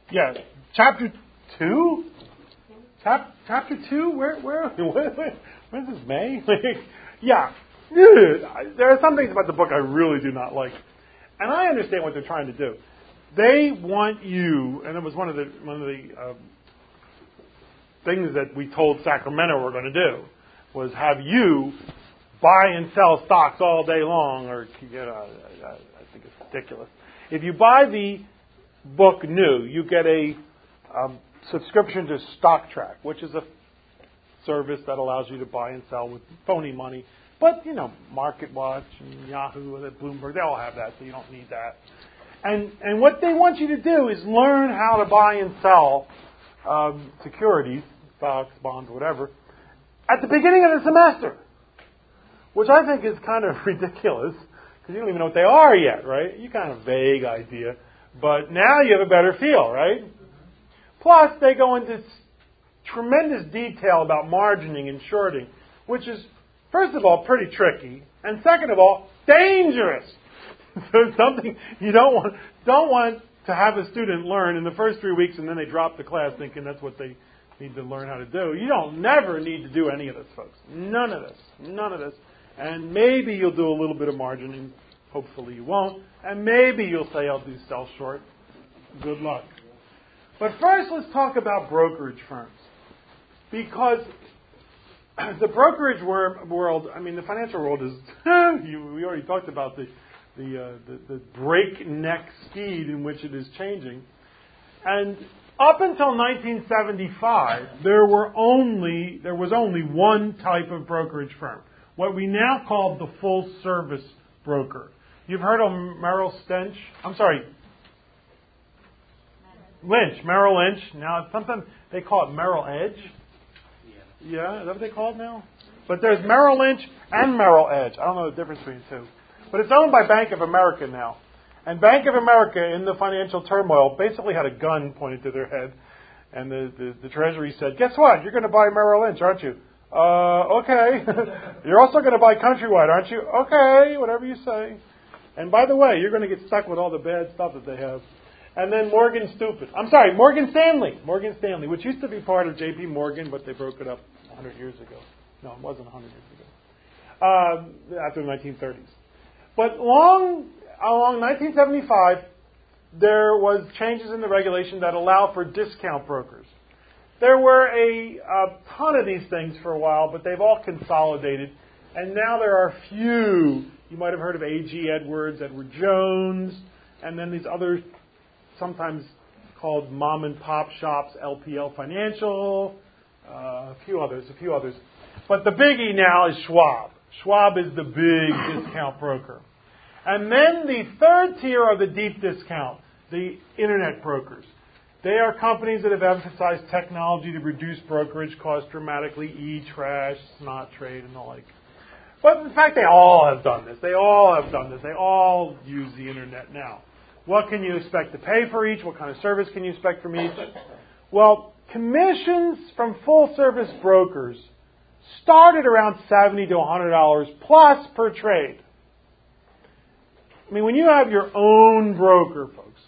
Yeah, chapter 2? Chapter 2? Where is this, May? Yeah. There are some things about the book I really do not like. And I understand what they're trying to do. They want you, and it was one of the things that we told Sacramento we're going to do, was have you buy and sell stocks all day long, or, I think it's ridiculous. If you buy the book new, you get a subscription to StockTrack, which is a service that allows you to buy and sell with phony money. But, MarketWatch and Yahoo and Bloomberg, they all have that, so you don't need that. And what they want you to do is learn how to buy and sell securities, stocks, bonds, whatever, at the beginning of the semester, which I think is kind of ridiculous, because you don't even know what they are yet, right? You kind of vague idea. But now you have a better feel, right? Plus, they go into tremendous detail about margining and shorting, which is, first of all, pretty tricky, and second of all, dangerous. So it's something you don't want to have a student learn in the first 3 weeks, and then they drop the class thinking that's what they need to learn how to do. You don't never need to do any of this, folks. None of this. And maybe you'll do a little bit of margining. Hopefully you won't. And maybe you'll say, I'll do sell short. Good luck. But first, let's talk about brokerage firms. Because the brokerage world, the financial world is, we already talked about the breakneck speed in which it is changing. And up until 1975, there was only one type of brokerage firm, what we now call the full service broker. You've heard of Merrill Lynch. Now, sometimes they call it Merrill Edge. Yeah, is that what they call it now? But there's Merrill Lynch and Merrill Edge. I don't know the difference between the two. But it's owned by Bank of America now. And Bank of America, in the financial turmoil, basically had a gun pointed to their head. And the Treasury said, guess what? You're going to buy Merrill Lynch, aren't you? Okay. You're also going to buy Countrywide, aren't you? Okay, whatever you say. And by the way, you're going to get stuck with all the bad stuff that they have. And then Morgan Stanley, which used to be part of J.P. Morgan, but they broke it up 100 years ago. No, it wasn't 100 years ago. After the 1930s. But along 1975, there was changes in the regulation that allow for discount brokers. There were a ton of these things for a while, but they've all consolidated. And now there are a few. You might have heard of A.G. Edwards, Edward Jones, and then these other, sometimes called mom and pop shops, LPL Financial, a few others. But the biggie now is Schwab. Schwab is the big discount broker. And then the third tier are the deep discount, the internet brokers. They are companies that have emphasized technology to reduce brokerage costs dramatically, E-Trash, Snot Trade, and the like. But in fact, they all have done this. They all use the internet now. What can you expect to pay for each? What kind of service can you expect from each? Well, commissions from full-service brokers started around $70 to $100 plus per trade. When you have your own broker, folks,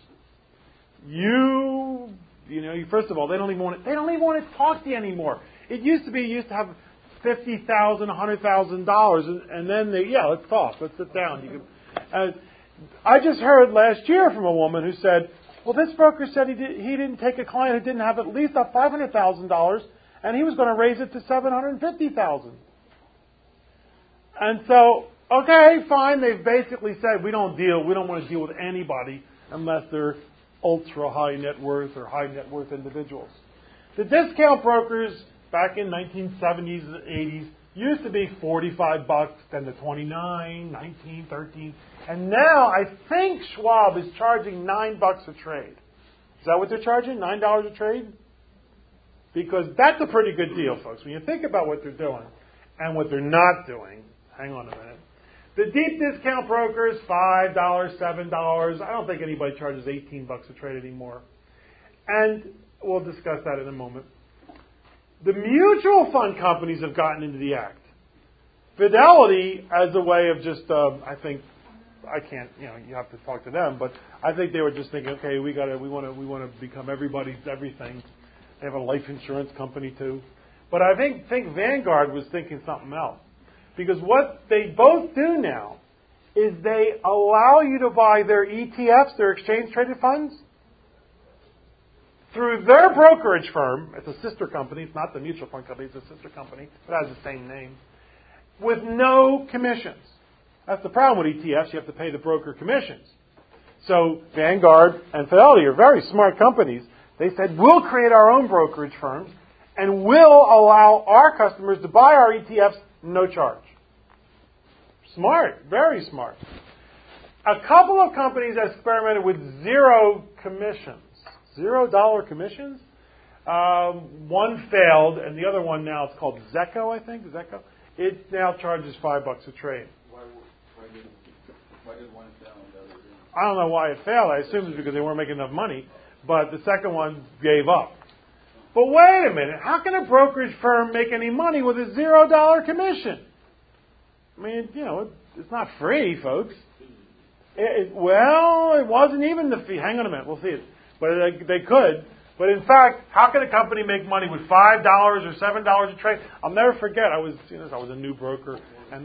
you first of all, they don't even want to talk to you anymore. It used to be you used to have $50,000, $100,000, and then let's talk, let's sit down. I just heard last year from a woman who said, well, this broker said he didn't take a client who didn't have at least $500,000, and he was going to raise it to $750,000. And so, okay, fine. They've basically said we don't want to deal with anybody unless they're ultra high net worth or high net worth individuals. The discount brokers back in 1970s and 80s used to be $45, then to $29, $19, $13, and now I think Schwab is charging $9 a trade. Is that what they're charging? $9 a trade? Because that's a pretty good deal, folks. When you think about what they're doing and what they're not doing, hang on a minute. The deep discount brokers, $5, $7. I don't think anybody charges $18 a trade anymore. And we'll discuss that in a moment. The mutual fund companies have gotten into the act. Fidelity, as a way of just, I can't, you have to talk to them. But I think they were just thinking, okay, we want to become everybody's everything. They have a life insurance company too. But I think Vanguard was thinking something else. Because what they both do now is they allow you to buy their ETFs, their exchange traded funds, through their brokerage firm. It's a sister company. It's not the mutual fund company. It's a sister company. It has the same name. With no commissions. That's the problem with ETFs. You have to pay the broker commissions. So Vanguard and Fidelity are very smart companies. They said, we'll create our own brokerage firms and we'll allow our customers to buy our ETFs no charge. Smart. Very smart. A couple of companies experimented with zero commissions. $0 commissions. One failed, and the other one now, it's called Zeco, I think. Zeco. It now charges $5 a trade. Why did one fail and the other didn't? I don't know why it failed. I assume it's because they weren't making enough money. But the second one gave up. But wait a minute. How can a brokerage firm make any money with a $0 commission? I mean, it's not free, folks. It wasn't even the fee. Hang on a minute. We'll see it. But they could. But in fact, how can a company make money with $5 or $7 a trade? I'll never forget. I was a new broker, and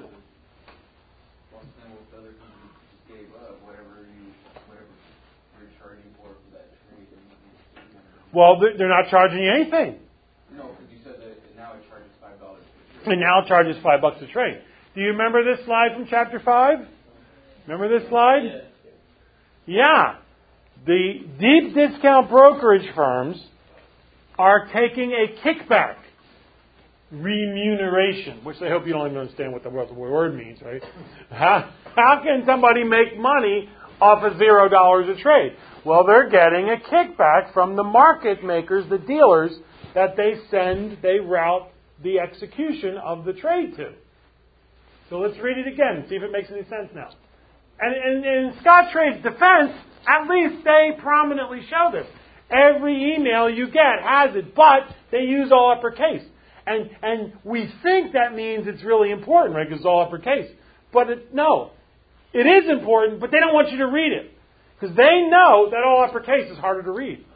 well, they're not charging you anything. No, because you said that now it charges $5. And now it charges $5 a trade. Do you remember this slide from chapter 5? Remember this slide? Yeah. The deep discount brokerage firms are taking a kickback remuneration, which I hope you don't even understand what the word means, right? How can somebody make money off of $0 a trade? Well, they're getting a kickback from the market makers, the dealers, that they route the execution of the trade to. So let's read it again and see if it makes any sense now. And in Scottrade's defense, at least they prominently show this. Every email you get has it, but they use all uppercase. And we think that means it's really important, right, because it's all uppercase. But no, it is important, but they don't want you to read it. Because they know that all uppercase is harder to read.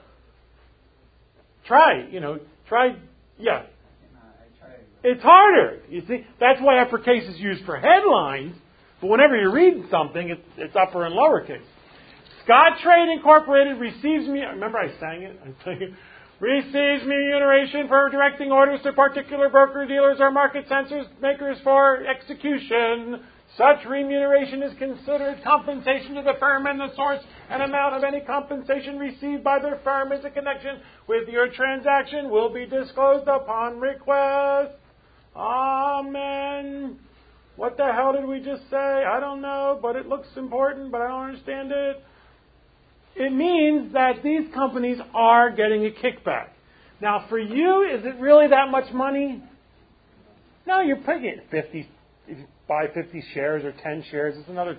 Try. Yeah. It's harder. You see, that's why uppercase is used for headlines. But whenever you're reading something, it's upper and lowercase. Scottrade Incorporated receives me. Remember, I sang it. Receives remuneration for directing orders to particular broker dealers or market sensors makers for execution. Such remuneration is considered compensation to the firm, and the source and amount of any compensation received by their firm as a connection with your transaction will be disclosed upon request. Amen. What the hell did we just say? I don't know, but it looks important, but I don't understand it. It means that these companies are getting a kickback. Now, for you, is it really that much money? No, you're paying 50. If you buy 50 shares or 10 shares, it's another,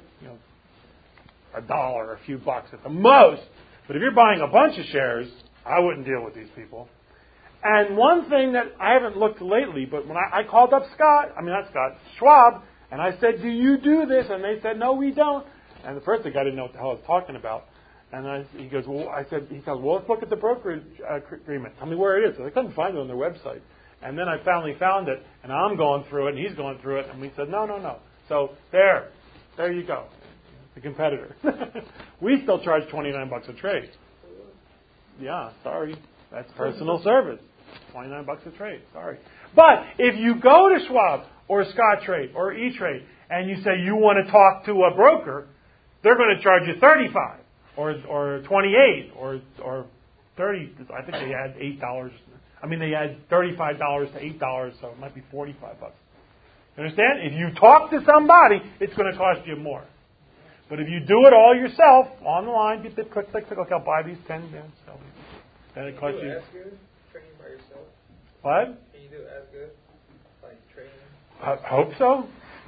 $1 or a few bucks at the most. But if you're buying a bunch of shares, I wouldn't deal with these people. And one thing that I haven't looked lately, but when I called up Schwab, and I said, do you do this? And they said, no, we don't. And the first thing, I didn't know what the hell I was talking about. And he goes, well, let's look at the brokerage agreement. Tell me where it is. So I couldn't find it on their website. And then I finally found it, and I'm going through it, and he's going through it, and we said, no. So there you go, the competitor. We still charge $29 a trade. Yeah, sorry, that's personal service. $29 a trade, sorry. But if you go to Schwab or Scottrade or E-Trade and you say you want to talk to a broker, they're going to charge you $35 or $28 or $30. I think they add $8. I mean, they add $35 to $8, so it might be $45. You understand? If you talk to somebody, it's going to cost you more. But if you do it all yourself, on the line, you click, I'll buy these 10, then it costs you. As good training by yourself? What? Can you do as good, like training? I hope so.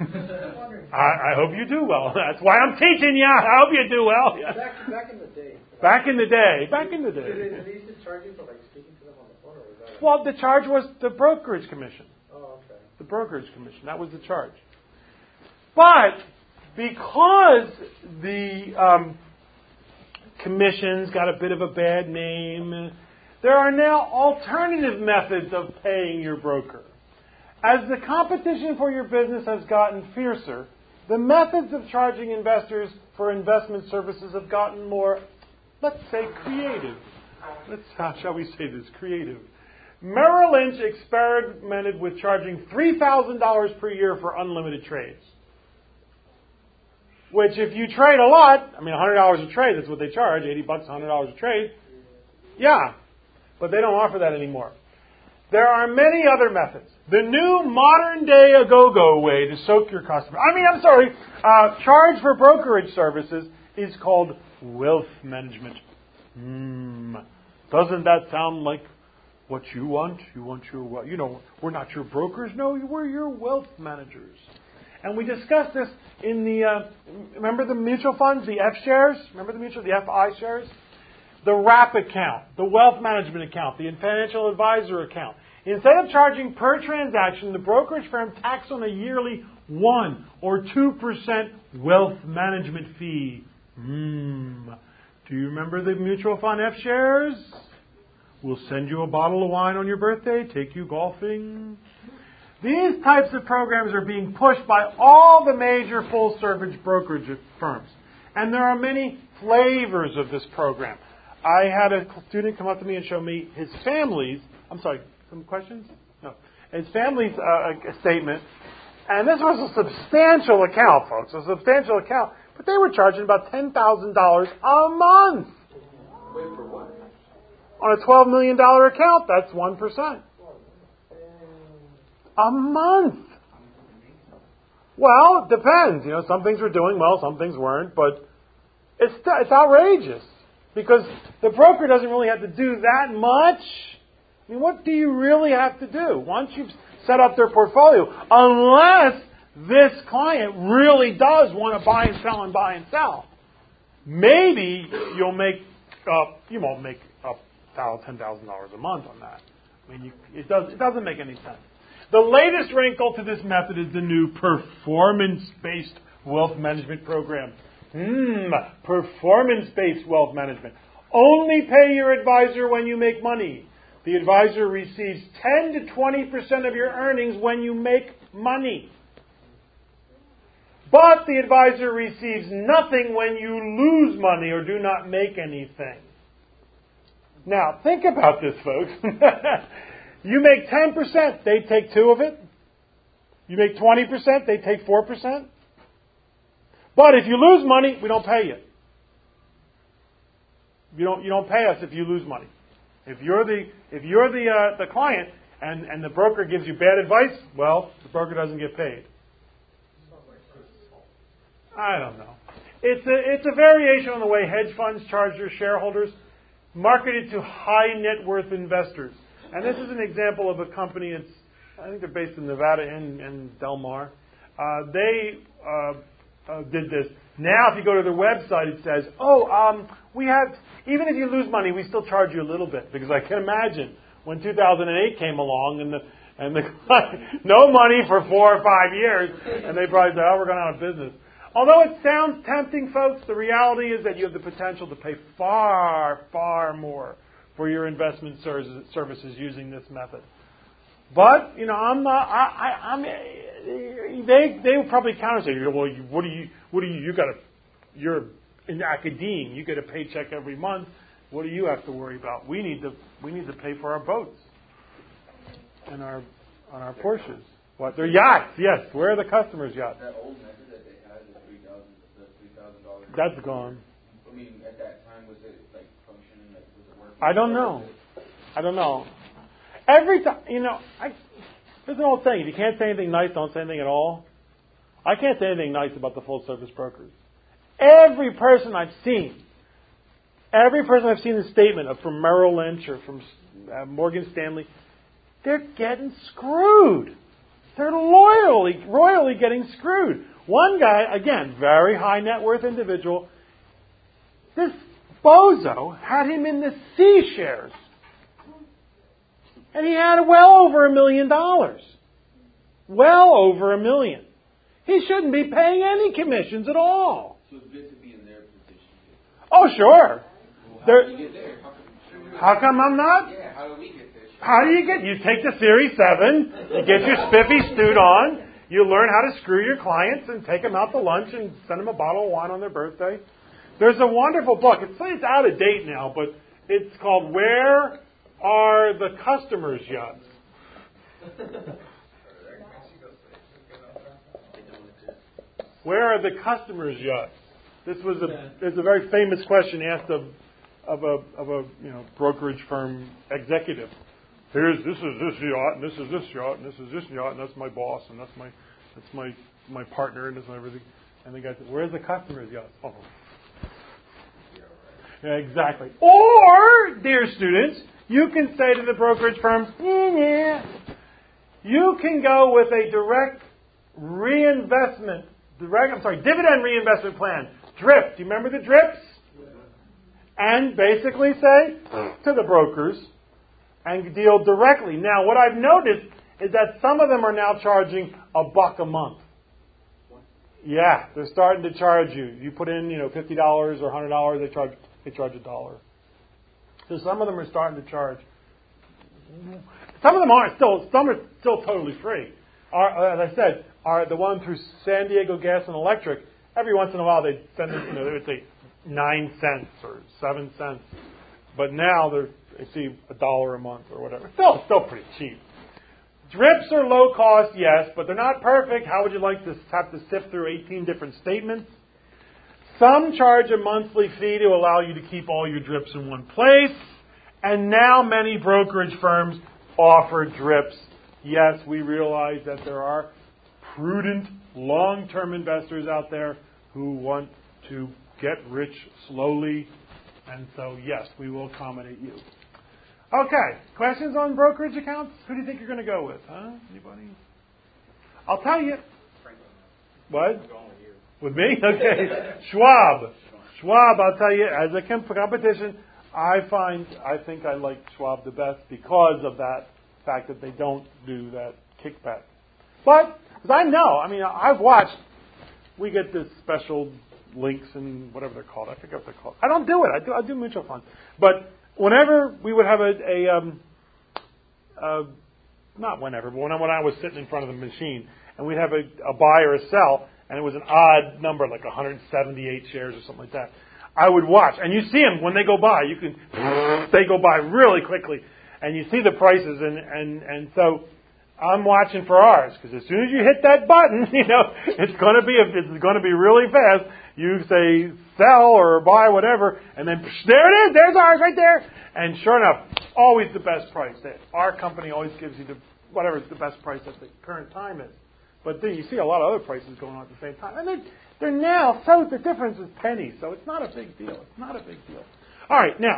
I hope you do well. That's why I'm teaching you. I hope you do well. Yeah. Back in the day. Back in the day. Did they used to charge you for speaking to them on the phone, or was that? Well, the charge was the brokerage commission. Oh, okay. The brokerage commission. That was the charge. But because the commissions got a bit of a bad name, there are now alternative methods of paying your broker. As the competition for your business has gotten fiercer, the methods of charging investors for investment services have gotten more, let's say, creative. How shall we say this? Creative. Merrill Lynch experimented with charging $3,000 per year for unlimited trades. Which, if you trade a lot, $100 a trade, that's what they charge, $80, $100 a trade. Yeah, but they don't offer that anymore. There are many other methods. The new modern-day a-go-go way to soak your customer. Charge for brokerage services is called wealth management. Doesn't that sound like what you want? You want your, we're not your brokers. No, we're your wealth managers. And we discussed this in the, remember the mutual funds, the F shares? Remember the FI shares? The wrap account, the wealth management account, the financial advisor account. Instead of charging per transaction, the brokerage firm tacks on a yearly 1 or 2% wealth management fee. Do you remember the mutual fund F shares? We'll send you a bottle of wine on your birthday, take you golfing. These types of programs are being pushed by all the major full-service brokerage firms. And there are many flavors of this program. I had a student come up to me and show me his family's, some questions? No. His family's statement. And this was a substantial account, folks, a substantial account. But they were charging about $10,000 a month. Wait, for what? On a $12 million account, that's 1%. A month. Well, it depends. Some things were doing well, some things weren't, but it's outrageous because the broker doesn't really have to do that much. What do you really have to do once you've set up their portfolio? Unless this client really does want to buy and sell. Maybe you won't make up $10,000 a month on that. It doesn't make any sense. The latest wrinkle to this method is the new performance-based wealth management program. Performance-based wealth management. Only pay your advisor when you make money. The advisor receives 10 to 20% of your earnings when you make money. But the advisor receives nothing when you lose money or do not make anything. Now, think about this, folks. You make 10%, they take 2 of it. You make 20%, they take 4%. But if you lose money, we don't pay you. You don't pay us if you lose money. If you're the client and the broker gives you bad advice, well, the broker doesn't get paid. I don't know. It's a variation on the way hedge funds charge their shareholders, marketed to high net worth investors. And this is an example of a company. I think they're based in Nevada in Del Mar. They did this. Now, if you go to their website, it says, we have, even if you lose money, we still charge you a little bit. Because I can imagine when 2008 came along and the no money for 4 or 5 years, and they probably said, we're going out of business. Although it sounds tempting, folks, the reality is that you have the potential to pay far, far more for your investment services using this method. But, I'm not, they would probably counter say, well, you're in academia, you get a paycheck every month. What do you have to worry about? We need to pay for our boats and on our Porsches. What? They're yachts, yes. Where are the customers' yachts? That old method that they had, the $3,000. That's gone. At that time, was it functioning? Was it working? I don't know. Every time, there's an old saying: if you can't say anything nice, don't say anything at all. I can't say anything nice about the full-service brokers. Every person I've seen the statement from Merrill Lynch or from Morgan Stanley, they're getting screwed. They're royally getting screwed. One guy, again, very high net worth individual, this bozo had him in the C shares. And he had well over $1 million. Well over $1 million. He shouldn't be paying any commissions at all. So it's good to be in their position. Oh, sure. Well, how do you get there? How come I'm not? Yeah, how do we get there? How do you get? You take the Series 7, you get your spiffy suit on, you learn how to screw your clients and take them out to lunch and send them a bottle of wine on their birthday. There's a wonderful book. It's out of date now, but it's called Where Are the Customers' Yachts? Where are the customers' yachts? This was a very famous question asked of a brokerage firm executive. This is this yacht, and this is this yacht, and this is this yacht, and that's my boss, and that's my partner, and that's everything. And the guy said, "Where's the customer's yacht?" Oh, yeah, exactly. Or, dear students, you can say to the brokerage firms, "Yeah, you can go with a dividend reinvestment plan, DRIP. Do you remember the DRIPs?" And basically say to the brokers and deal directly. Now, what I've noticed is that some of them are now charging $1 a month. Yeah, they're starting to charge you. You put in, $50 or $100, they charge $1. So some of them are starting to charge. Some of them aren't still. Some are still totally free. As I said, the one through San Diego Gas and Electric. Every once in a while they send it. They would say 9 cents or 7 cents, but now they see $1 a month or whatever. Still pretty cheap. DRIPs are low cost, yes, but they're not perfect. How would you like to have to sift through 18 different statements? Some charge a monthly fee to allow you to keep all your DRIPs in one place, and now many brokerage firms offer DRIPs. Yes, we realize that there are prudent, long-term investors out there who want to get rich slowly, and so yes, we will accommodate you. Okay, questions on brokerage accounts? Who do you think you're going to go with? Anybody? I'll tell you. What? With me? Okay. Schwab, I'll tell you, as a competition, I think I like Schwab the best because of that fact that they don't do that kickback. But, because I've watched, we get this special links and whatever they're called. I forget what they're called. I don't do it. I do mutual funds. But whenever we would have not whenever, but when I was sitting in front of the machine, and we'd have a buy or a sell, and it was an odd number, like 178 shares or something like that, I would watch. And you see them when they go by. They go by really quickly. And you see the prices, and so I'm watching for ours, because as soon as you hit that button, it's going to be really fast. You say sell or buy, whatever, and then there it is. There's ours right there. And sure enough, always the best price. Our company always gives you whatever the best price at the current time is. But then you see a lot of other prices going on at the same time, and they're now the difference is pennies, so it's not a big deal. It's not a big deal. All right, now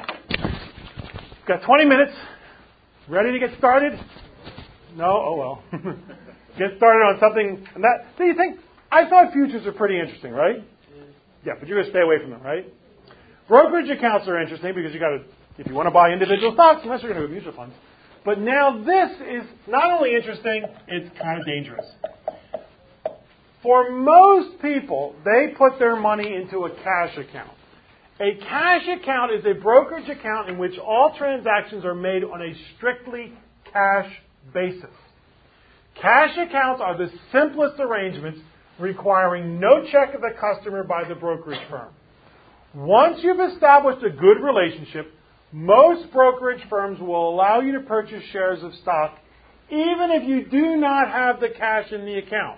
got 20 minutes. Ready to get started? No? Oh, well. Get started on something. And do you think? I thought futures are pretty interesting, right? Yeah, but you're going to stay away from them, right? Brokerage accounts are interesting because if you want to buy individual stocks, unless you're going to go mutual funds. But now this is not only interesting, it's kind of dangerous. For most people, they put their money into a cash account. A cash account is a brokerage account in which all transactions are made on a strictly cash basis. Cash accounts are the simplest arrangements requiring no check of the customer by the brokerage firm. Once you've established a good relationship, most brokerage firms will allow you to purchase shares of stock even if you do not have the cash in the account.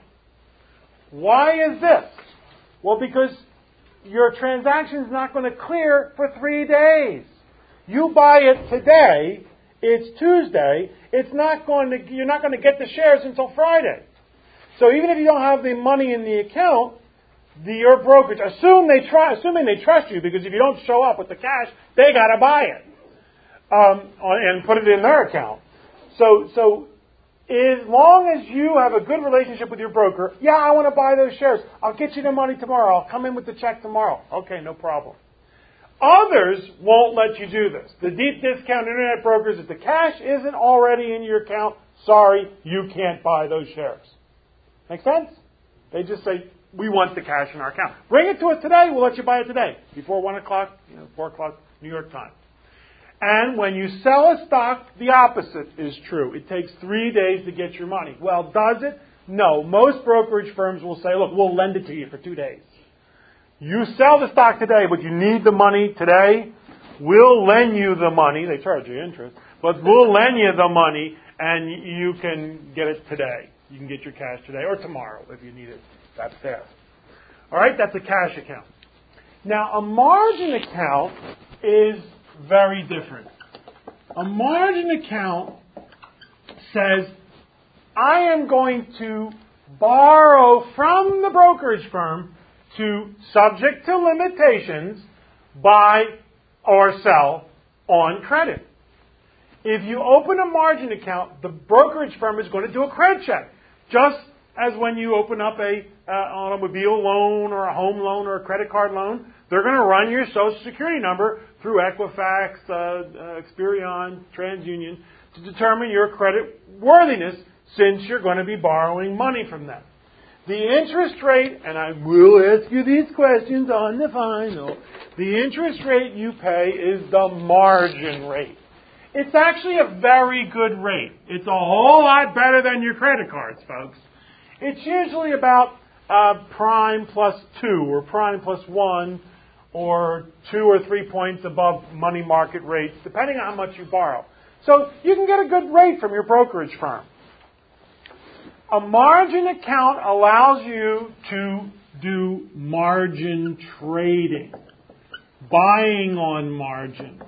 Why is this? Well, because your transaction is not going to clear for 3 days. You buy it today, it's Tuesday, you're not going to get the shares until Friday. So even if you don't have the money in the account, your brokerage, assuming they trust you, because if you don't show up with the cash, they got to buy it and put it in their account. So as long as you have a good relationship with your broker, I want to buy those shares. I'll get you the money tomorrow. I'll come in with the check tomorrow. Okay, no problem. Others won't let you do this. The deep discount internet brokers, if the cash isn't already in your account, sorry, you can't buy those shares. Make sense? They just say, we want the cash in our account. Bring it to us today. We'll let you buy it today. Before 1 o'clock, 4 o'clock, New York time. And when you sell a stock, the opposite is true. It takes 3 days to get your money. Well, does it? No. Most brokerage firms will say, look, we'll lend it to you for 2 days. You sell the stock today, but you need the money today. We'll lend you the money. They charge you interest. But we'll lend you the money, and you can get it today. You can get your cash today or tomorrow if you need it. That's there. All right, that's a cash account. Now, a margin account is very different. A margin account says, I am going to borrow from the brokerage firm to, subject to limitations, buy or sell on credit. If you open a margin account, the brokerage firm is going to do a credit check. Just as when you open up an automobile loan or a home loan or a credit card loan, they're going to run your Social Security number through Equifax, Experian, TransUnion to determine your credit worthiness since you're going to be borrowing money from them. The interest rate, and I will ask you these questions on the final, the interest rate you pay is the margin rate. It's actually a very good rate. It's a whole lot better than your credit cards, folks. It's usually about prime plus 2 or prime plus 1 or 2 or 3 points above money market rates, depending on how much you borrow. So you can get a good rate from your brokerage firm. A margin account allows you to do margin trading, buying on margin.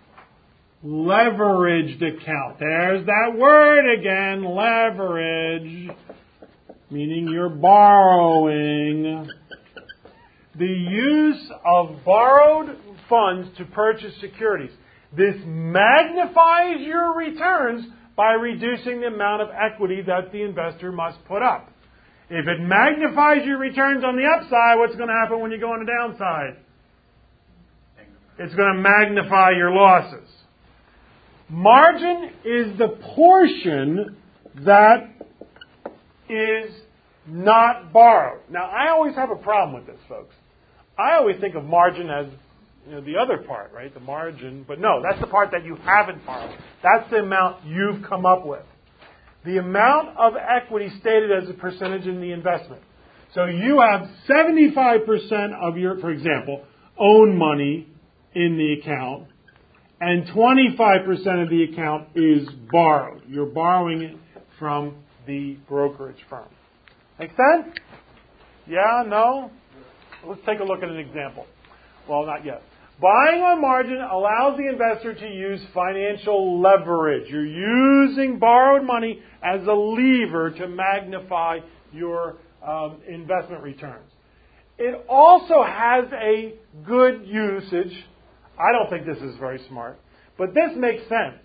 Leveraged account. There's that word again, leverage, meaning you're borrowing. The use of borrowed funds to purchase securities. This magnifies your returns by reducing the amount of equity that the investor must put up. If it magnifies your returns on the upside, what's going to happen when you go on the downside? It's going to magnify your losses. Margin is the portion that is not borrowed. Now, I always have a problem with this, folks. I always think of margin as the other part, right? The margin. But no, that's the part that you haven't borrowed. That's the amount you've come up with. The amount of equity stated as a percentage in the investment. So you have 75% of your, for example, own money in the account, and 25% of the account is borrowed. You're borrowing it from the brokerage firm. Make sense? Yeah? No? Let's take a look at an example. Well, not yet. Buying on margin allows the investor to use financial leverage. You're using borrowed money as a lever to magnify your investment returns. It also has a good usage. I don't think this is very smart, but this makes sense.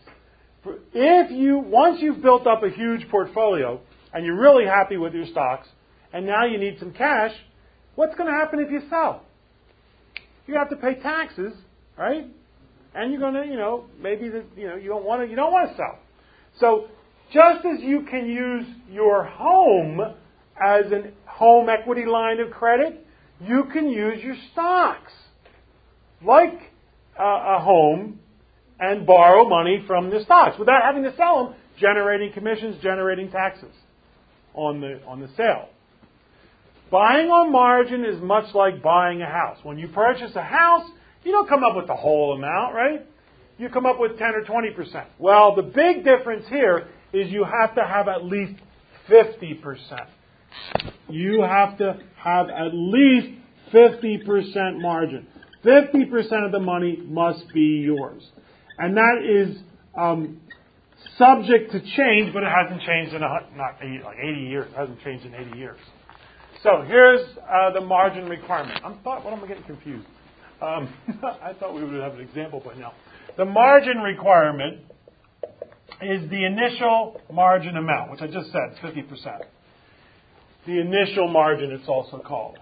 Once you've built up a huge portfolio and you're really happy with your stocks, and now you need some cash, what's going to happen if you sell? You have to pay taxes, right? And you're going to, maybe you don't want to sell. So just as you can use your home as a home equity line of credit, you can use your stocks like a home and borrow money from the stocks without having to sell them, generating commissions, generating taxes on the sale. Buying on margin is much like buying a house. When you purchase a house, you don't come up with the whole amount, right? You come up with 10 or 20%. Well, the big difference here is you have to have at least 50%. You have to have at least 50% margin. 50% of the money must be yours. And that is subject to change, but it hasn't changed in 80 years. It hasn't changed in 80 years. So here's the margin requirement. What am I getting confused? I thought we would have an example by now. The margin requirement is the initial margin amount, which I just said, 50%. The initial margin, it's also called.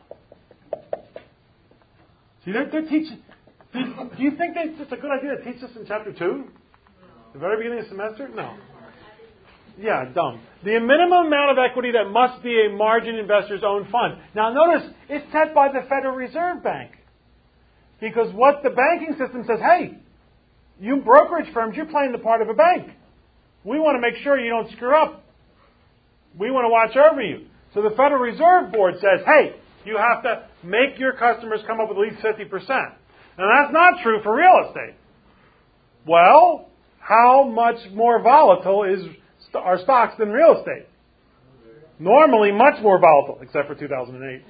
See, they're teaching. Do you think it's a good idea to teach this in Chapter 2? The very beginning of the semester? No. Yeah, dumb. The minimum amount of equity that must be a margin investor's own fund. Now notice, it's set by the Federal Reserve Bank. Because what the banking system says, hey, you brokerage firms, you're playing the part of a bank. We want to make sure you don't screw up. We want to watch over you. So the Federal Reserve Board says, hey, you have to make your customers come up with at least 50%. And that's not true for real estate. Well, how much more volatile are stocks than real estate? Normally much more volatile, except for 2008.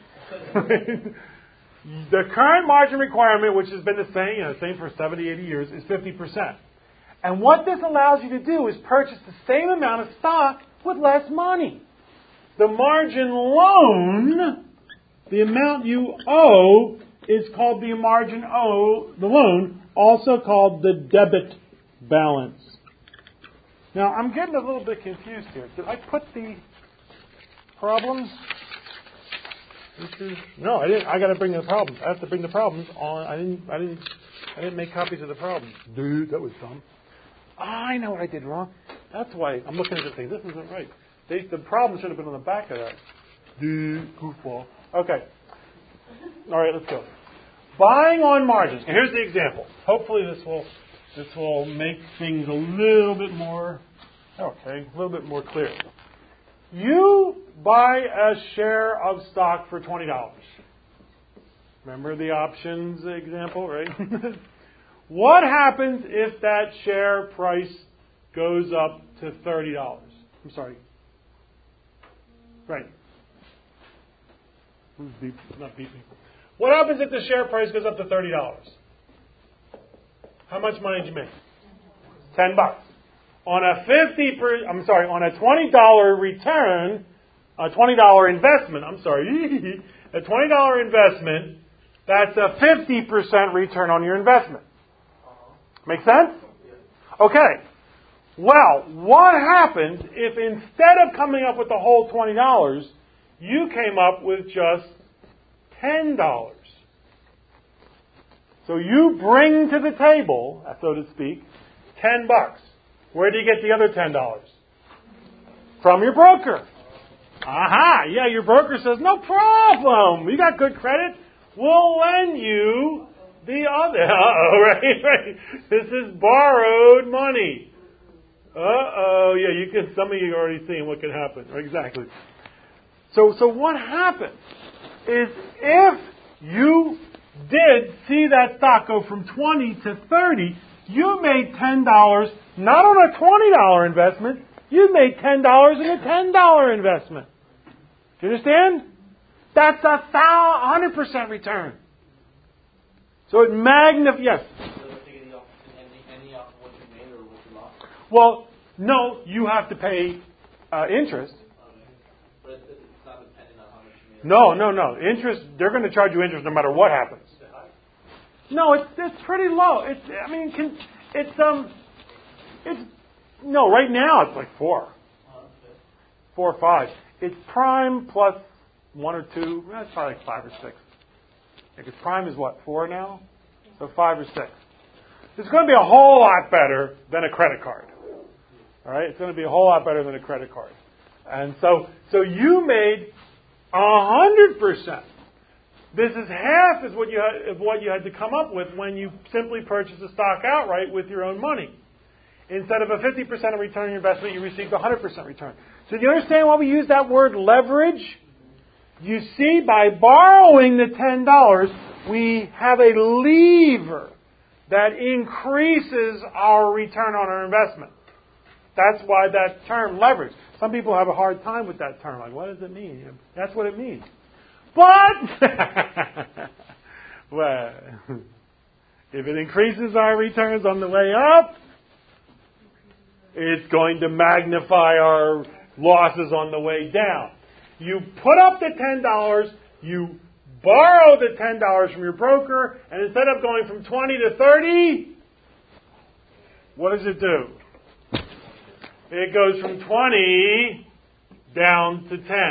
The current margin requirement, which has been the same for 70, 80 years, is 50%. And what this allows you to do is purchase the same amount of stock with less money. The margin loan, the amount you owe, is called the the loan, also called the debit balance. Now, I'm getting a little bit confused here. Did I put the problems? No, I didn't. I got to bring the problems. I have to bring the problems on. I didn't make copies of the problems. Dude, that was dumb. I know what I did wrong. That's why I'm looking at the thing. This isn't right. The problem should have been on the back of that. Dude, goofball. Okay. All right, let's go. Buying on margins. And here's the example. Hopefully this will make things a little bit more clear. You buy a share of stock for $20. Remember the options example, right? What happens if that share price goes up to $30? I'm sorry. Right. Not beep me. What happens if the share price goes up to $30? How much money did you make? $10. On a on a $20 return, a $20 investment, a $20 investment, that's a 50% return on your investment. Make sense? Okay. Well, what happens if instead of coming up with the whole $20, you came up with just $10? So you bring to the table, so to speak, $10. Where do you get the other $10? From your broker. Aha! Yeah, your broker says, no problem. You got good credit. We'll lend you the other. Uh-oh, right. This is borrowed money. Uh-oh, yeah, some of you are already seeing what can happen. Exactly. So what happens is if you did see that stock go from 20 to 30, you made $10 not on a $20 investment, you made $10 in a $10 investment. Do you understand? That's 100% return. So it magnifies. Yes? Any off what you made or what you lost? Well, no, you have to pay interest. But it's not dependent on how much you made. No. Interest, they're going to charge you interest no matter what happens. No, it's pretty low. Right now it's like 4. 4 or 5. It's prime plus 1 or 2. That's probably like 5 or 6. Because prime is what, 4 now? So 5 or 6. It's going to be a whole lot better than a credit card. All right, it's going to be a whole lot better than a credit card. And so you made 100%. This is half of what you had to come up with when you simply purchased the stock outright with your own money. Instead of a 50% return on your investment, you received a 100% return. So do you understand why we use that word leverage? You see, by borrowing the $10, we have a lever that increases our return on our investment. That's why that term, leverage. Some people have a hard time with that term. Like, what does it mean? That's what it means. But, well, if it increases our returns on the way up, it's going to magnify our losses on the way down. You put up the $10, you borrow the $10 from your broker, and instead of going from 20 to 30, what does it do? It goes from 20 down to 10.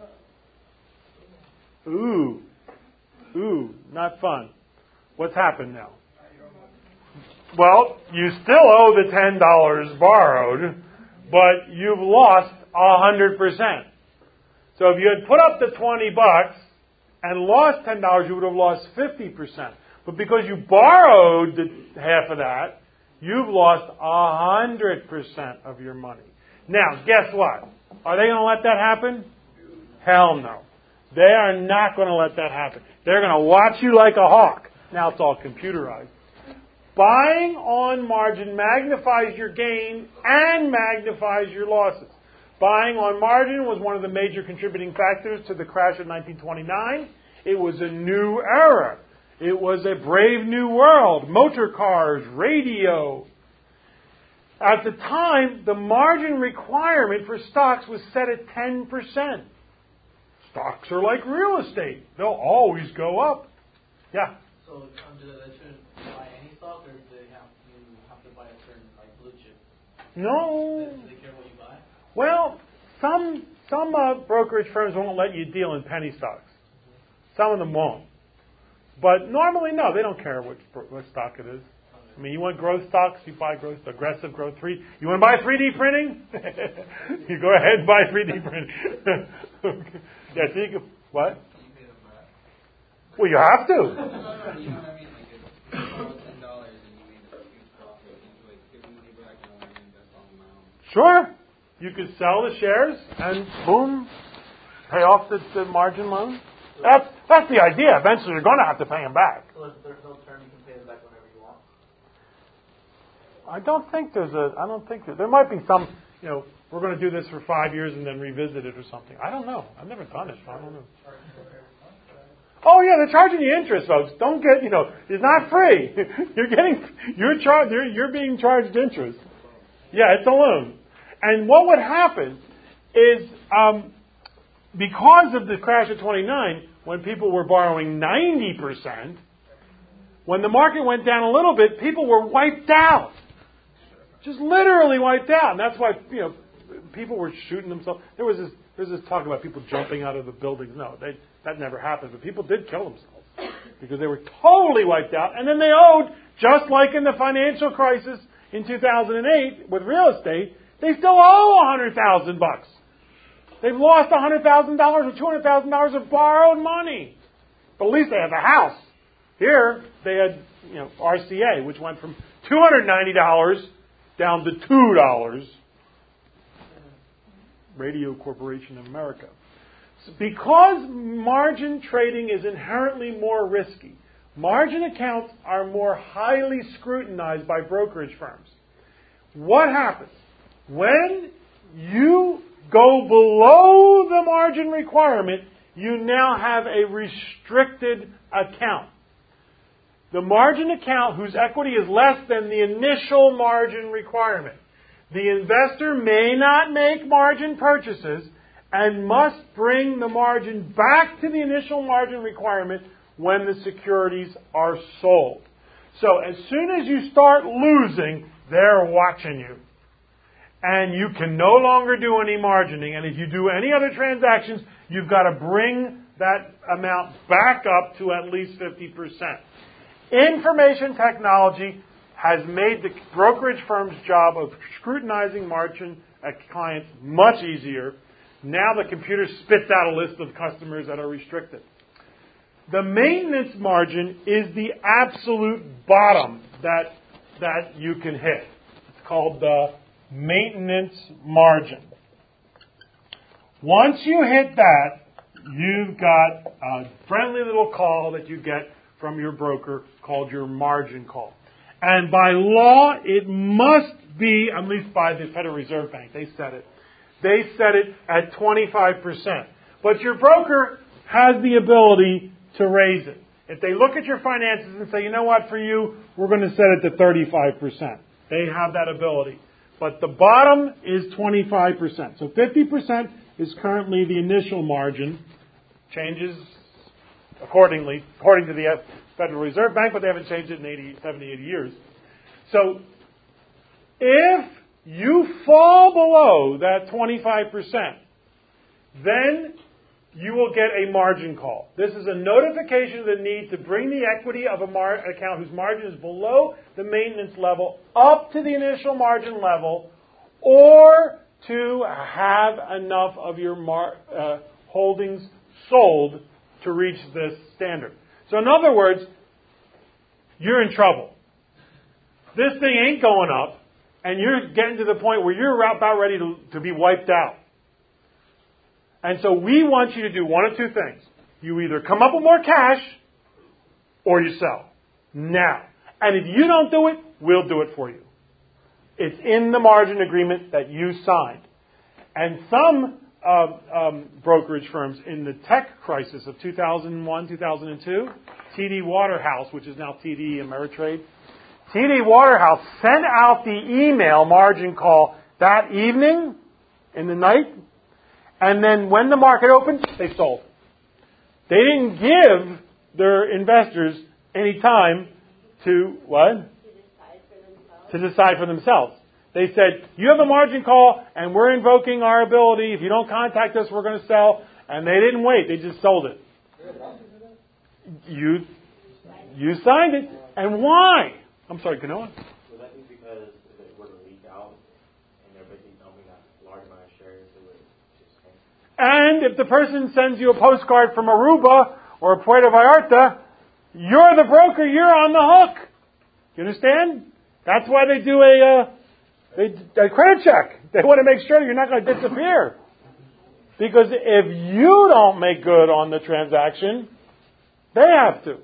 Ooh, not fun. What's happened now? Well, you still owe the $10 borrowed, but you've lost 100%. So if you had put up the $20 and lost $10, you would have lost 50%. But because you borrowed half of that, you've lost 100% of your money. Now, guess what? Are they going to let that happen? Hell no. They are not going to let that happen. They're going to watch you like a hawk. Now it's all computerized. Buying on margin magnifies your gain and magnifies your losses. Buying on margin was one of the major contributing factors to the crash of 1929. It was a new era. It was a brave new world. Motor cars, radio. At the time, the margin requirement for stocks was set at 10%. Stocks are like real estate. They'll always go up. Yeah? So they shouldn't buy any stock, or do you have to buy a certain blue chip? No. Do they care what you buy? Well, some brokerage firms won't let you deal in penny stocks. Some of them won't. But normally, no, they don't care what stock it is. I mean, you want growth stocks, you buy growth, aggressive growth. You want to buy 3D printing? You go ahead and buy 3D printing. Okay. Yeah, so you can, what? Well, you have to. You know what I mean? Like, if you borrow $10 and you made a huge profit, you give the money back and only invest all the amount. Sure. You could sell the shares and boom, pay off the margin loan. That's the idea. Eventually, you're going to have to pay them back. So if there's no term, you can pay them back whenever you want. I don't think there might be some. We're going to do this for 5 years and then revisit it or something. I don't know. I've never done it. So I don't know. Oh yeah, they're charging you interest, folks. Don't get, it's not free. You're being charged interest. Yeah, it's a loan. And what would happen is, because of the crash of 29, when people were borrowing 90%, when the market went down a little bit, people were wiped out. Just literally wiped out. And that's why, people were shooting themselves. There's this talk about people jumping out of the buildings. No, that never happened. But people did kill themselves because they were totally wiped out. And then they owed, just like in the financial crisis in 2008 with real estate, they still owe $100,000. They've lost $100,000 or $200,000 of borrowed money. But at least they have a house. Here, they had, RCA, which went from $290 down to $2. Radio Corporation of America. So because margin trading is inherently more risky, margin accounts are more highly scrutinized by brokerage firms. What happens? When you go below the margin requirement, you now have a restricted account. The margin account whose equity is less than the initial margin requirement. The investor may not make margin purchases and must bring the margin back to the initial margin requirement when the securities are sold. So as soon as you start losing, they're watching you. And you can no longer do any margining. And if you do any other transactions, you've got to bring that amount back up to at least 50%. Information technology has made the brokerage firm's job of scrutinizing margin clients much easier. Now the computer spits out a list of customers that are restricted. The maintenance margin is the absolute bottom that you can hit. It's called the maintenance margin. Once you hit that, you've got a friendly little call that you get from your broker called your margin call. And by law, it must be, at least by the Federal Reserve Bank, they set it. They set it at 25%. But your broker has the ability to raise it. If they look at your finances and say, you know what, for you, we're going to set it to 35%. They have that ability. But the bottom is 25%. So 50% is currently the initial margin. Changes accordingly, according to the Federal Reserve Bank, but they haven't changed it in 70, 80 years. So if you fall below that 25%, then you will get a margin call. This is a notification of the need to bring the equity of an account whose margin is below the maintenance level up to the initial margin level, or to have enough of your holdings sold to reach this standard. So in other words, you're in trouble. This thing ain't going up, and you're getting to the point where you're about ready to be wiped out. And so we want you to do one of two things. You either come up with more cash, or you sell. Now. And if you don't do it, we'll do it for you. It's in the margin agreement that you signed. And some brokerage firms in the tech crisis of 2001, 2002, TD Waterhouse, which is now TD Ameritrade, TD Waterhouse sent out the email margin call that evening, in the night, and then when the market opened, they sold. They didn't give their investors any time to, what? To decide for themselves. They said, you have a margin call, and we're invoking our ability. If you don't contact us, we're going to sell. And they didn't wait. They just sold it. You signed it. And why? I'm sorry, Kanoa? Would that be because if it were to leak out and they're basically dumping a large amount of shares, it would just tank? And if the person sends you a postcard from Aruba or Puerto Vallarta, you're the broker, you're on the hook. You understand? That's why they do a credit check. They want to make sure you're not going to disappear. Because if you don't make good on the transaction, they have to.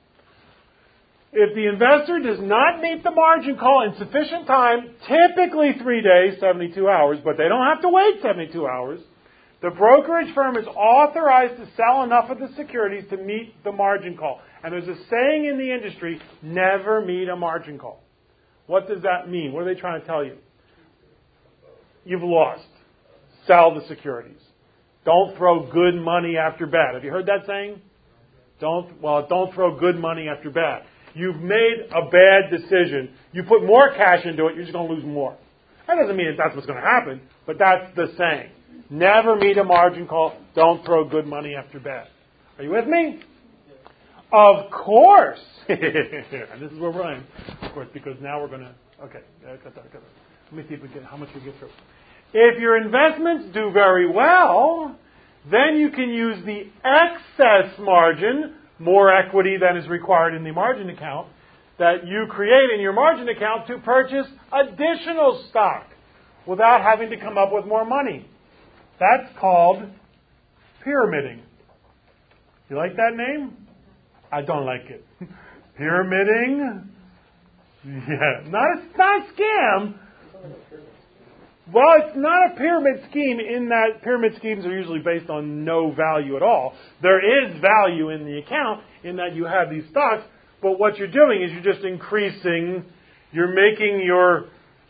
If the investor does not meet the margin call in sufficient time, typically 3 days, 72 hours, but they don't have to wait 72 hours, the brokerage firm is authorized to sell enough of the securities to meet the margin call. And there's a saying in the industry, never meet a margin call. What does that mean? What are they trying to tell you? You've lost. Sell the securities. Don't throw good money after bad. Have you heard that saying? Don't throw good money after bad. You've made a bad decision. You put more cash into it, you're just going to lose more. That doesn't mean that's what's going to happen, but that's the saying. Never meet a margin call. Don't throw good money after bad. Are you with me? Of course. And this is where we're in. Of course, because now we're going to... Okay. Let me see if we get how much we get through. If your investments do very well, then you can use the excess margin, more equity than is required in the margin account, that you create in your margin account to purchase additional stock without having to come up with more money. That's called pyramiding. You like that name? I don't like it. Pyramiding? Yeah, not a scam. Well, it's not a pyramid scheme in that pyramid schemes are usually based on no value at all. There is value in the account in that you have these stocks, but what you're doing is you're just increasing, you're making your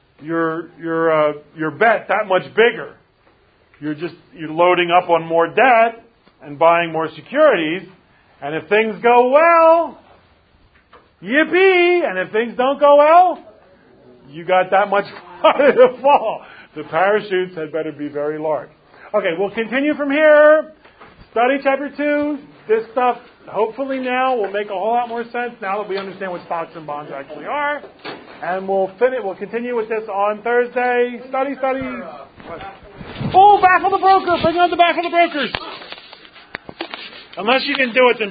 bet that much bigger. You're loading up on more debt and buying more securities, and if things go well, yippee! And if things don't go well, you got that much farther to fall. The parachutes had better be very large. Okay, we'll continue from here. Study chapter 2. This stuff, hopefully now, will make a whole lot more sense now that we understand what stocks and bonds actually are. And we'll continue with this on Thursday. Study. Oh, baffle the broker! Bring on the baffle the brokers! Unless you can do it, then